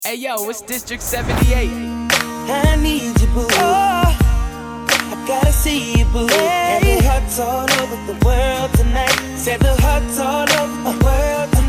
Hey yo, it's District 78. I need you, boo. I gotta see you, boo. And the hearts all over the world tonight. Said the hearts all over the world tonight.